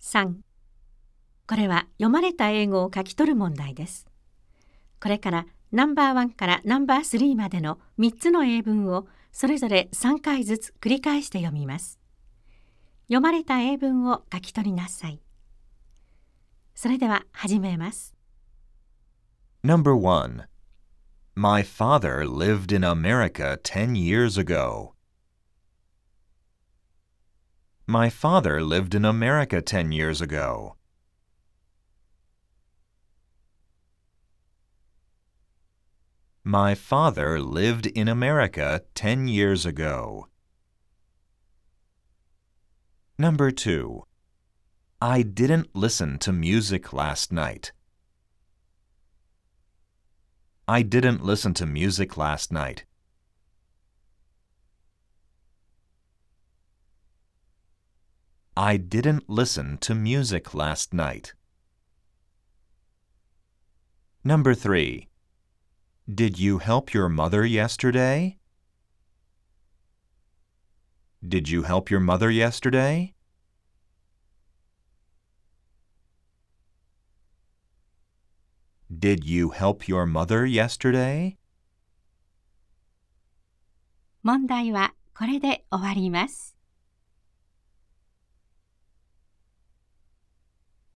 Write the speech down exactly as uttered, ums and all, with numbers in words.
さん、これは読まれた英語を書き取る問題です。これからナンバーワンからナンバースリーまでのみっつの英文をそれぞれさんかいずつ繰り返して読みます。読まれた英文を書き取りなさい。それでは始めます。 Number one. My father lived in America ten years ago. My father lived in America ten years ago. My father lived in America ten years ago. Number two. I didn't listen to music last night. I didn't listen to music last night. I didn't listen to music last night. Number three. Did you help your mother yesterday? Did you help your mother yesterday? Did you help your mother yesterday? 問題はこれで終わります。